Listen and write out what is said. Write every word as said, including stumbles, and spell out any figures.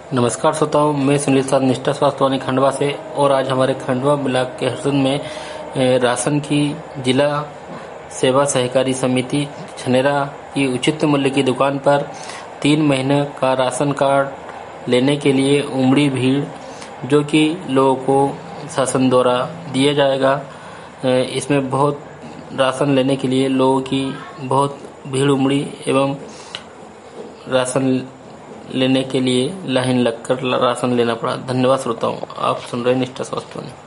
नमस्कार श्रोताओं, मैं सुनील साध निष्ठा स्वास्थ्य वाणी खंडवा से। और आज हमारे खंडवा ब्लॉक के हरसद में राशन की जिला सेवा सहकारी समिति छनेरा की उचित मूल्य की दुकान पर तीन महीने का राशन कार्ड लेने के लिए उमड़ी भीड़, जो कि लोगों को शासन द्वारा दिया जाएगा। इसमें बहुत राशन लेने के लिए लोगों की बहुत भीड़ उमड़ी एवं राशन लेने के लिए लाइन लगकर राशन लेना पड़ा। धन्यवाद श्रोताओं, आप सुन रहे हैं निष्ठा स्वास्थ्य वाणी।